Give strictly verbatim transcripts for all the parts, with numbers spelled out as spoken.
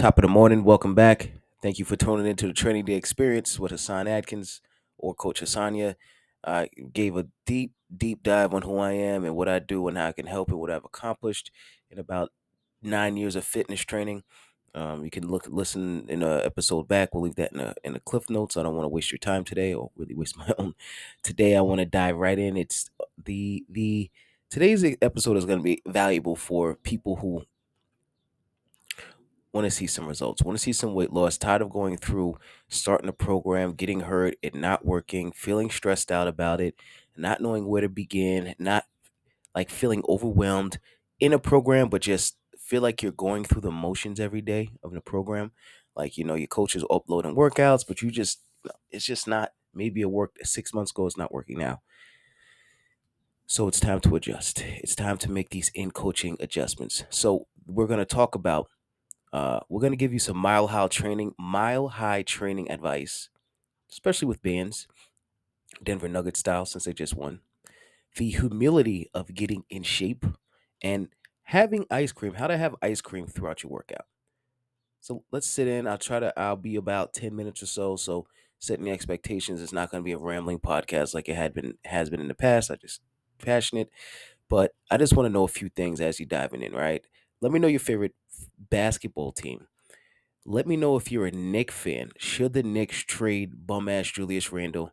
Top of the morning. Welcome back. Thank you for tuning into the Training Day Experience with Hassan Adkins or Coach Hassania. I gave a deep, deep dive on who I am and what I do and how I can help and what I've accomplished in about nine years of fitness training. Um, you can look listen in a episode back. We'll leave that in a in the cliff notes. I don't want to waste your time today or really waste my own. Today I want to dive right in. It's the the today's episode is going to be valuable for people who want to see some results, want to see some weight loss, tired of going through starting a program, getting hurt, it not working, feeling stressed out about it, not knowing where to begin, not like feeling overwhelmed in a program, but just feel like you're going through the motions every day of the program. Like, you know, your coach is uploading workouts, but you just, it's just not, maybe it worked six months ago, it's not working now. So it's time to adjust. It's time to make these in coaching adjustments. So we're going to talk about uh, we're going to give you some mile high training, mile high training advice, especially with bands, Denver Nugget style, since they just won. The humility of getting in shape and having ice cream, how to have ice cream throughout your workout. So let's sit in. I'll try to, I'll be about ten minutes or so. So setting the expectations, it's not going to be a rambling podcast like it had been, has been in the past. I just passionate, but I just want to know a few things as you diving in, right? Let me know your favorite basketball team. Let me know if you're a Knick fan. Should the Knicks trade bum ass Julius Randle?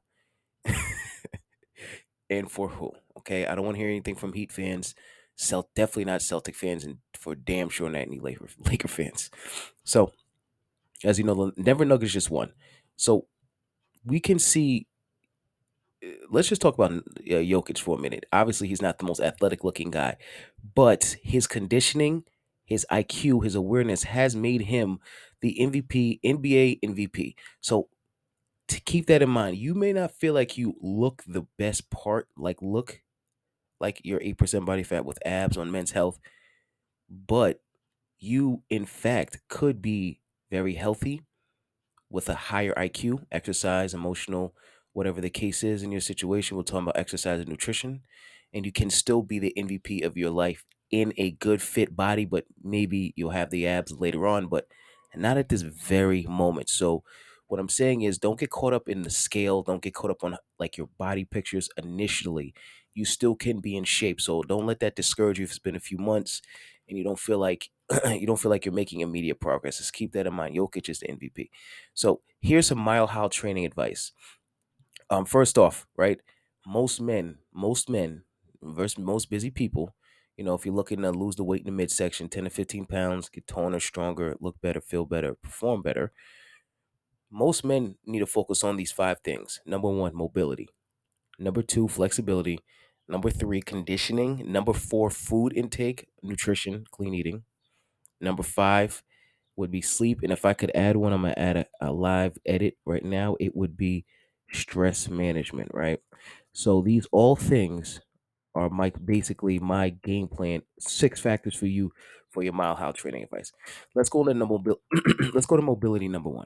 And for who? Okay, I don't want to hear anything from Heat fans. Celt definitely not Celtic fans, and for damn sure not any Laker Laker fans. So as you know, the Denver Nuggets just won. So we can see. uh, Let's just talk about uh, Jokic for a minute. Obviously, he's not the most athletic looking guy, but his conditioning, his I Q, his awareness has made him the M V P, N B A M V P. So to keep that in mind, you may not feel like you look the best part, like look like you're eight percent body fat with abs on Men's Health, but you, in fact, could be very healthy with a higher I Q, exercise, emotional, whatever the case is in your situation. We're talking about exercise and nutrition, and you can still be the M V P of your life in a good fit body, but maybe you'll have the abs later on, but not at this very moment. So what I'm saying is don't get caught up in the scale, don't get caught up on like your body pictures initially. You still can be in shape. So don't let that discourage you if it's been a few months and you don't feel like you don't feel like you're making immediate progress. Just keep that in mind. Jokic is the M V P. So here's some mile high training advice. Um, first off, right? Most men, most men, versus most busy people, you know, if you're looking to lose the weight in the midsection, ten to fifteen pounds, get taller, stronger, look better, feel better, perform better, most men need to focus on these five things. Number one, mobility. Number two, flexibility. Number three, conditioning. Number four, food intake, nutrition, clean eating. Number five would be sleep. And if I could add one, I'm going to add a, a live edit right now. It would be stress management, right? So these all things are my basically my game plan. Six factors for you for your mile high training advice. Let's go to number let's go to mobility number one.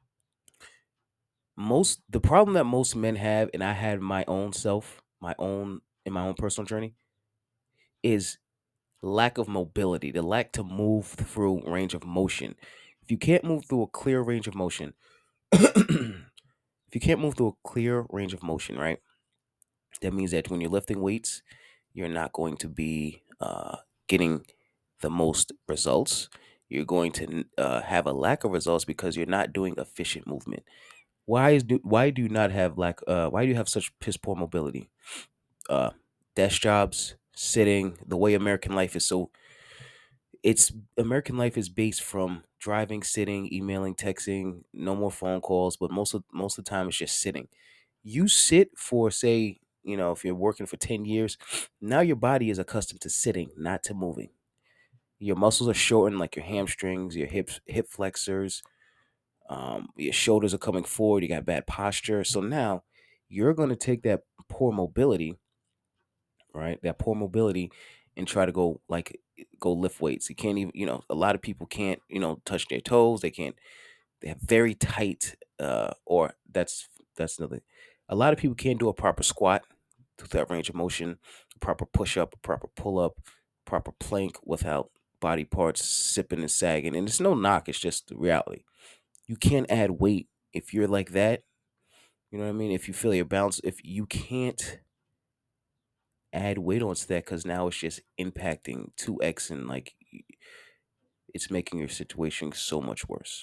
Most the problem that most men have, and I had my own self, my own in my own personal journey, is lack of mobility, the lack to move through range of motion. If you can't move through a clear range of motion, if you can't move through a clear range of motion, right? That means that when you're lifting weights, you're not going to be uh, getting the most results. You're going to uh, have a lack of results because you're not doing efficient movement. Why is do why do you not have lack? Uh, why do you have such piss poor mobility? Uh, Desk jobs, sitting, the way American life is so it's American life is based from driving, sitting, emailing, texting, no more phone calls, but most of most of the time it's just sitting. You sit for say, you know, if you're working for ten years, now your body is accustomed to sitting, not to moving. Your muscles are shortened like your hamstrings, your hips, hip flexors, um, your shoulders are coming forward, you got bad posture. So now you're going to take that poor mobility, right? That poor mobility and try to go like go lift weights. You can't even, you know, a lot of people can't, you know, touch their toes. They can't, they have very tight, uh, or that's, that's another, a lot of people can't do a proper squat to that range of motion, proper push up, proper pull up, proper plank without body parts sipping and sagging. And it's no knock, it's just the reality. You can't add weight if you're like that. You know what I mean? If you feel your balance, if you can't add weight onto that, because now it's just impacting two x, and like it's making your situation so much worse.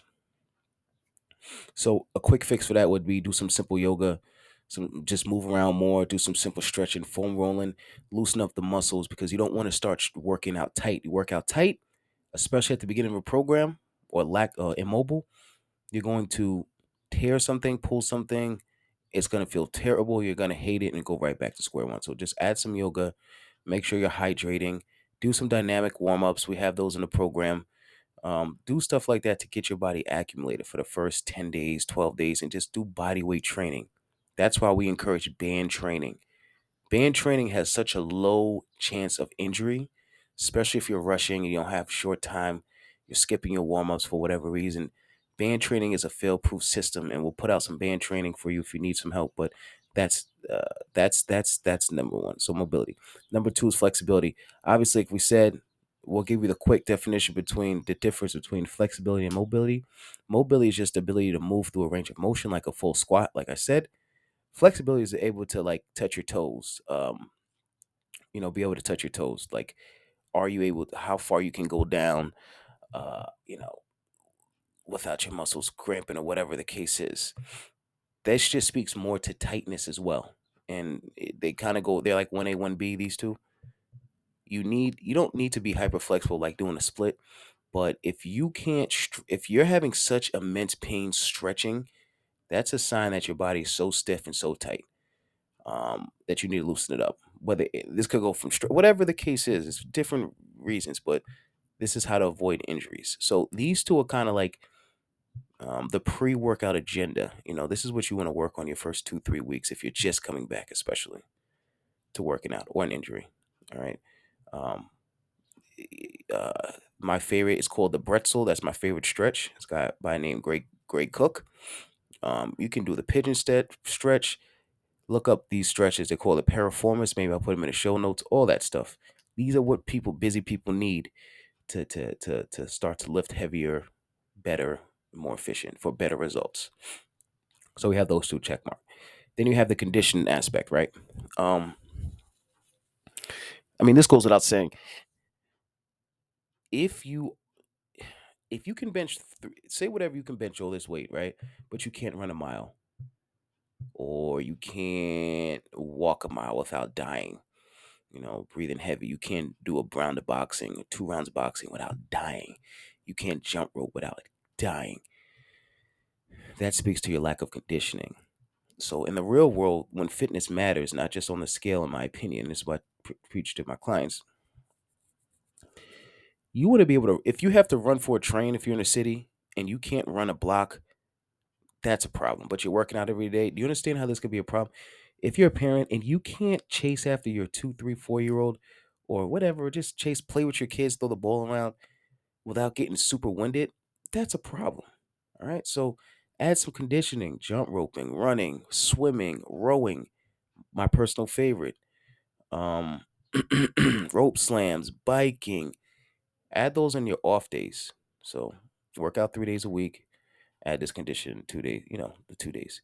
So a quick fix for that would be do some simple yoga, some just move around more, do some simple stretching, foam rolling, loosen up the muscles, because you don't want to start sh- working out tight. You work out tight, especially at the beginning of a program, or lack uh, immobile, you're going to tear something, pull something. It's going to feel terrible. You're going to hate it and go right back to square one. So just add some yoga, make sure you're hydrating, do some dynamic warm ups. We have those in the program. Um, do stuff like that to get your body accumulated for the first ten days, twelve days, and just do body weight training. That's why we encourage band training. Band training has such a low chance of injury, especially if you're rushing and you don't have short time, you're skipping your warm ups for whatever reason. Band training is a fail proof system, and we'll put out some band training for you if you need some help. But that's uh, that's that's that's number one. So mobility. Number two is flexibility. Obviously, like we said, we'll give you the quick definition between the difference between flexibility and mobility. Mobility is just the ability to move through a range of motion, like a full squat, like I said. Flexibility is able to like touch your toes, um you know, be able to touch your toes. Like, are you able to, how far you can go down, uh you know, without your muscles cramping, or whatever the case is. This just speaks more to tightness as well. And it- they kind of go, they're like one A one B, these two. You need you don't need to be hyper flexible like doing a split. But if you can't str- if you're having such immense pain stretching, that's a sign that your body is so stiff and so tight, um, that you need to loosen it up. Whether it, this could go from str- whatever the case is, it's different reasons, but this is how to avoid injuries. So these two are kind of like, um, the pre-workout agenda. You know, this is what you want to work on your first two three weeks if you're just coming back, especially to working out or an injury. All right. Um, uh, my favorite is called the Bretzel. That's my favorite stretch. It's got by name Greg Greg Cook. Um, you can do the pigeon step stretch. Look up these stretches. They call it Paraformers. Maybe I'll put them in the show notes. All that stuff. These are what people, busy people, need to to to to start to lift heavier, better, more efficient for better results. So we have those two check mark. Then you have the conditioning aspect, right? Um, I mean, this goes without saying. If you if you can bench, th- say whatever, you can bench all this weight, right? But you can't run a mile, or you can't walk a mile without dying. You know, breathing heavy. You can't do a round of boxing, two rounds of boxing without dying. You can't jump rope without dying. That speaks to your lack of conditioning. So in the real world, when fitness matters, not just on the scale, in my opinion, this is what I pre- preach to my clients. You want to be able to, if you have to run for a train, if you're in a city and you can't run a block, that's a problem. But you're working out every day. Do you understand how this could be a problem? If you're a parent and you can't chase after your two, three, four year old, or whatever, just chase, play with your kids, throw the ball around without getting super winded, that's a problem. All right. So add some conditioning, jump roping, running, swimming, rowing, my personal favorite, um, rope slams, biking. Add those in your off days. So work out three days a week. Add this condition two days. You know, the two days.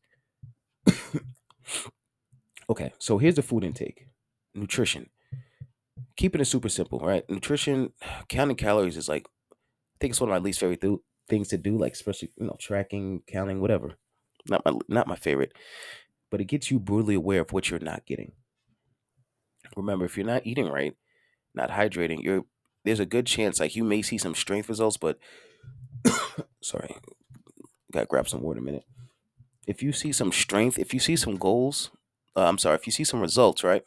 Okay. So here's the food intake, nutrition. Keeping it super simple, right? Nutrition, counting calories is like, I think it's one of my least favorite th- things to do. Like, especially, you know, tracking, counting, whatever. Not my not my favorite, but it gets you brutally aware of what you're not getting. Remember, if you're not eating right, not hydrating, you're there's a good chance like you may see some strength results, but sorry, gotta grab some water a minute. If you see some strength, if you see some goals, uh, I'm sorry, if you see some results, right?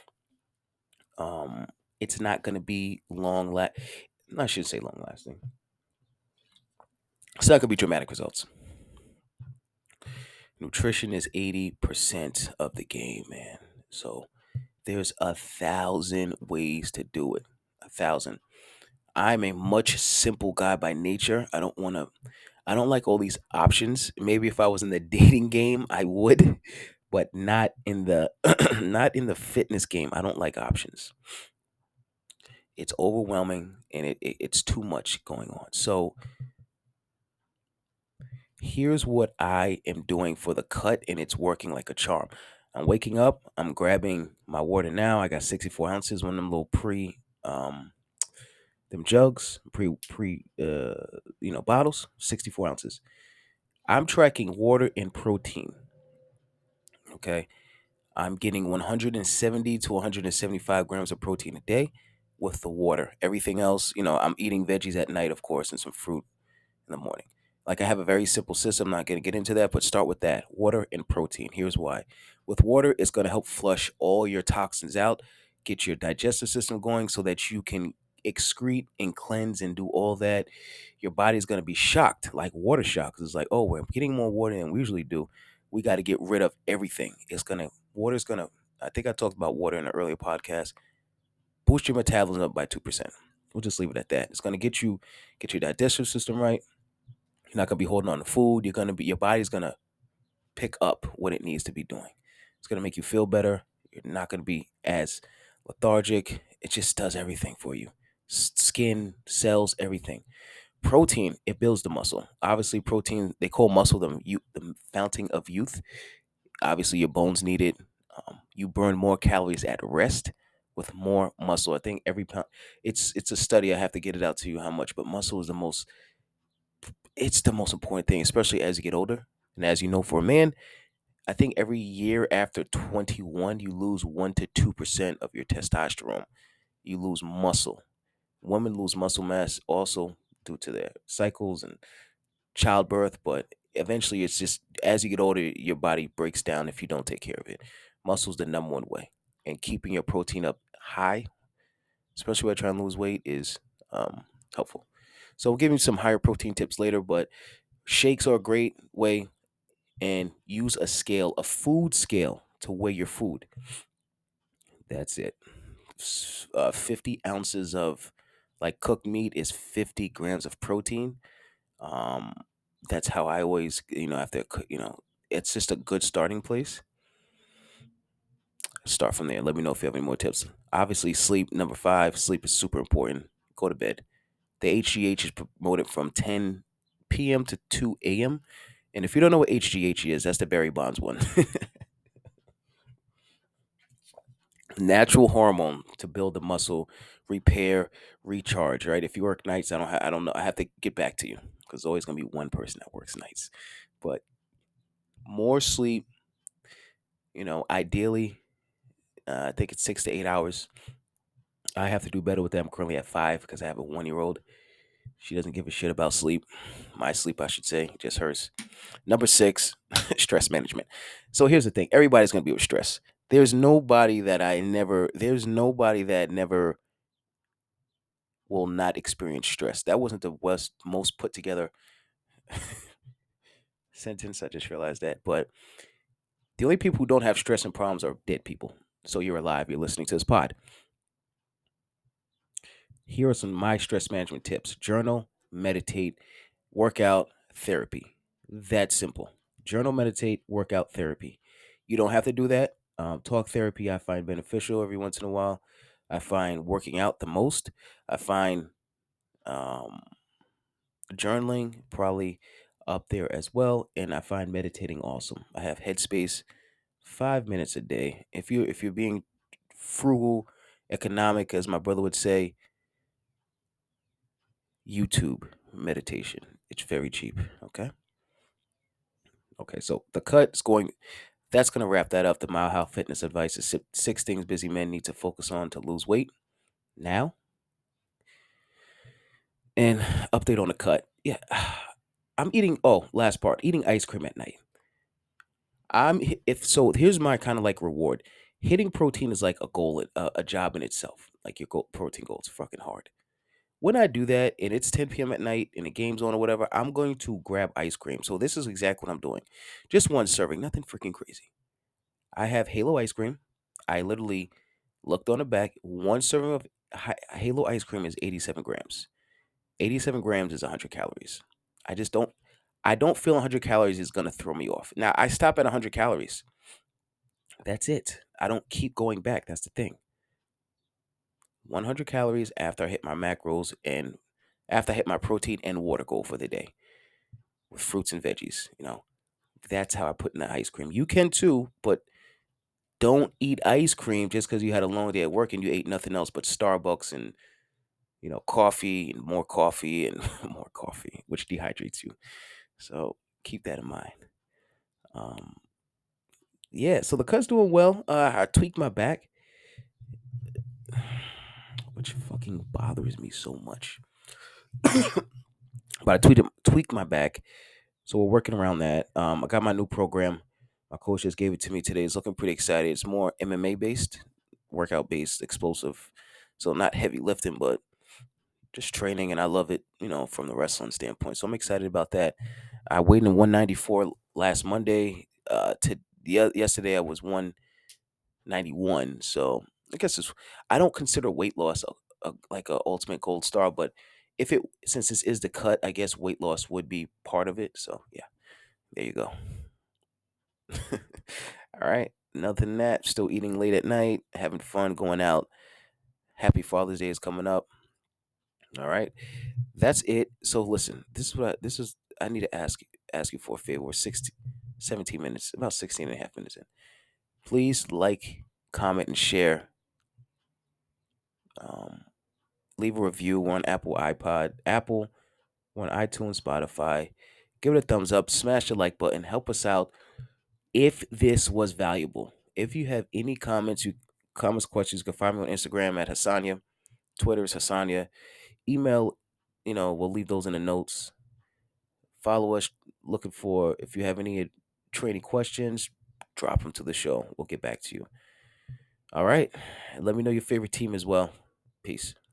Um, it's not gonna be long la I shouldn't say long lasting. It's not gonna be dramatic results. Nutrition is eighty percent of the game, man. So there's a thousand ways to do it. A thousand. I'm a much simple guy by nature. I don't want to I don't like all these options. Maybe if I was in the dating game, I would, but not in the not in the fitness game. I don't like options. It's overwhelming and it, it it's too much going on. So here's what I am doing for the cut, and it's working like a charm. I'm waking up, I'm grabbing my water now. I got sixty-four ounces, one of them little pre um them jugs, pre pre uh you know bottles, sixty-four ounces. I'm tracking water and protein. Okay. I'm getting one hundred seventy to one hundred seventy-five grams of protein a day with the water. Everything else, you know, I'm eating veggies at night, of course, and some fruit in the morning. Like I have a very simple system. I'm not going to get into that, but start with that water and protein. Here's why. With water, it's going to help flush all your toxins out, get your digestive system going so that you can excrete and cleanse and do all that. Your body's going to be shocked, like water shock. It's like, oh, we're getting more water than we usually do. We got to get rid of everything. It's going to, water's going to, I think I talked about water in an earlier podcast, boost your metabolism up by two percent. We'll just leave it at that. It's going to get you, get your digestive system right. You're not gonna be holding on to food. You're gonna be your body's gonna pick up what it needs to be doing. It's gonna make you feel better. You're not gonna be as lethargic. It just does everything for you. S- Skin, cells, everything. Protein, it builds the muscle. Obviously, protein, they call muscle the, you, the fountain of youth. Obviously, your bones need it. Um, you burn more calories at rest with more muscle. I think every pound, it's it's a study. I have to get it out to you how much, but muscle is the most it's the most important thing, especially as you get older. And as you know, for a man, I think every year after twenty-one, you lose one to two percent of your testosterone. You lose muscle. Women lose muscle mass also due to their cycles and childbirth, but eventually it's just as you get older, your body breaks down if you don't take care of it. Muscle's the number one way. And keeping your protein up high, especially when trying to lose weight, is um, helpful. So we'll give you some higher protein tips later, but shakes are a great way, and use a scale, a food scale to weigh your food. That's it. S- Uh, fifty ounces of like cooked meat is fifty grams of protein. Um, that's how I always, you know, after, cook- you know, it's just a good starting place. Start from there. Let me know if you have any more tips. Obviously, sleep, number five, sleep is super important. Go to bed. The H G H is promoted from ten p m to two a m. And if you don't know what H G H is, that's the Barry Bonds one. Natural hormone to build the muscle, repair, recharge. Right? If you work nights, I don't. Ha- I don't know. I have to get back to you because there's always gonna be one person that works nights. But more sleep. You know, ideally, uh, I think it's six to eight hours. I have to do better with that. I'm currently at five because I have a one year old. She doesn't give a shit about sleep. My sleep, I should say, just hers. Number six, stress management. So here's the thing: everybody's gonna be with stress. There's nobody that I never. There's nobody that never will not experience stress. That wasn't the West most put together sentence. I just realized that. But the only people who don't have stress and problems are dead people. So you're alive. You're listening to this pod. Here are some of my stress management tips: journal, meditate, workout, therapy. That simple. Journal, meditate, workout, therapy. You don't have to do that. Um, talk therapy, I find beneficial every once in a while. I find working out the most. I find um, journaling probably up there as well, and I find meditating awesome. I have Headspace, five minutes a day. If you if you're being frugal, economic, as my brother would say, YouTube meditation. It's very cheap. Okay. Okay. So the cut is going. That's gonna wrap that up. The Mile High Fitness advice is si- six things busy men need to focus on to lose weight now. And update on the cut. Yeah. I'm eating. Oh, last part. Eating ice cream at night. I'm hi- if so. Here's my kind of like reward. Hitting protein is like a goal, a, a job in itself. Like your goal, protein goal is fucking hard. When I do that and it's ten p m at night and the game's on or whatever, I'm going to grab ice cream. So this is exactly what I'm doing. Just one serving, nothing freaking crazy. I have Halo ice cream. I literally looked on the back. One serving of Hi- Halo ice cream is eighty-seven grams. eighty-seven grams is one hundred calories. I just don't. I don't feel one hundred calories is gonna throw me off. Now I stop at one hundred calories. That's it. I don't keep going back. That's the thing. one hundred calories after I hit my macros and after I hit my protein and water goal for the day with fruits and veggies. You know, that's how I put in the ice cream. You can too, but don't eat ice cream just because you had a long day at work and you ate nothing else but Starbucks and, you know, coffee and more coffee and more coffee, which dehydrates you. So keep that in mind. Um, yeah, so the cut's doing well. Uh, I tweaked my back, which fucking bothers me so much. But I tweeted, tweaked my back, so we're working around that. Um, I got my new program. My coach just gave it to me today. It's looking pretty excited. It's more M M A based, workout based, explosive. So not heavy lifting, but just training, and I love it. You know, from the wrestling standpoint. So I'm excited about that. I weighed in one ninety-four last Monday. Uh, to the yesterday I was one ninety-one. So I guess it's I don't consider weight loss a, a, like a ultimate gold star, but if it since this is the cut, I guess weight loss would be part of it. So yeah, there you go. All right. Nothing than that. Still eating late at night, having fun, going out. Happy Father's Day is coming up. All right. That's it. So listen, this is what I, this is I need to ask you ask you for a favor. We're sixteen, seventeen minutes, about sixteen and a half minutes in. Please like, comment, and share. Um, leave a review on Apple iPod, Apple, on iTunes, Spotify. Give it a thumbs up, smash the like button, help us out. If this was valuable, if you have any comments, you comments, questions, you can find me on Instagram at Hassania. Twitter is Hassania. Email, you know, we'll leave those in the notes. Follow us. Looking for if you have any training questions, drop them to the show. We'll get back to you. All right. Let me know your favorite team as well. Peace.